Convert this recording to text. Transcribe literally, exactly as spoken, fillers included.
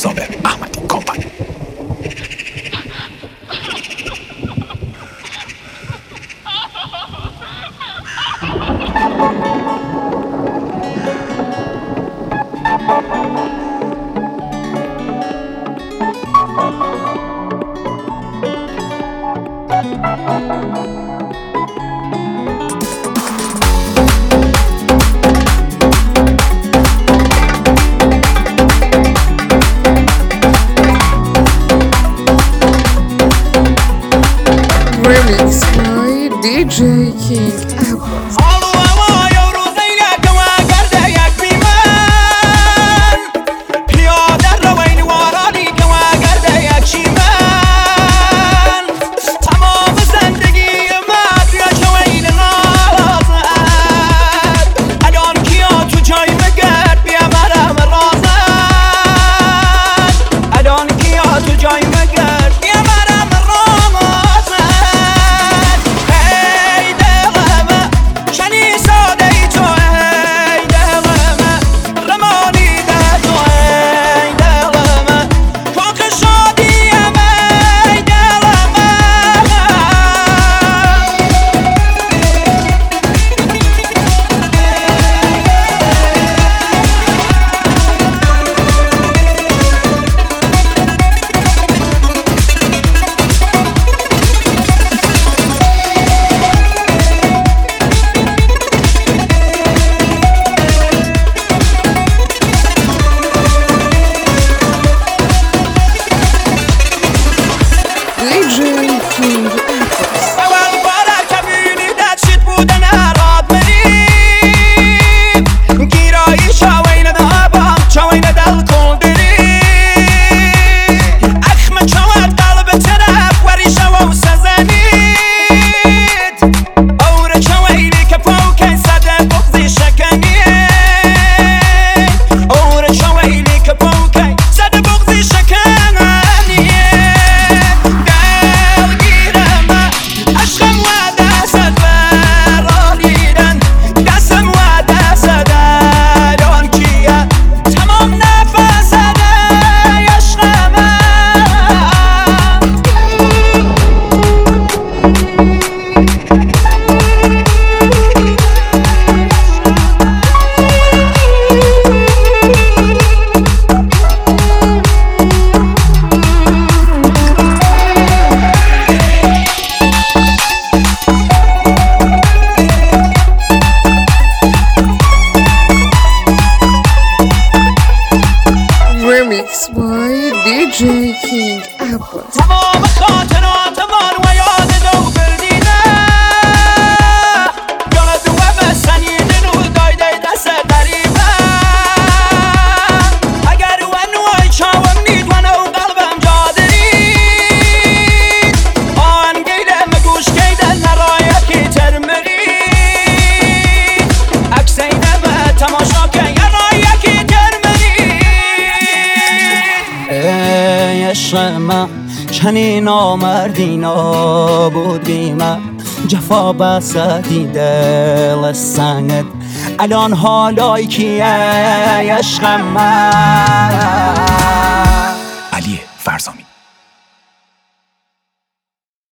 صابر احمدی کمپانی. Remix by دی جی King Abbas. دی جی King Abbas. Remix by دی جی King Abbas. تمام خاطراتمان و یاد دو بردیده یاد و بسنید رو دایده دست قریبه اگر و نوای چاوم نید و نو قلبم جادرید آن گیده مگوش گیده نرایه کی ترمرید اکسینه به تماشا که یه رایه کی ای عشق من چنین آمردی نابودی من جفا بسدی دل سنگت الان حالای کیه عشق من. علی فرزامی.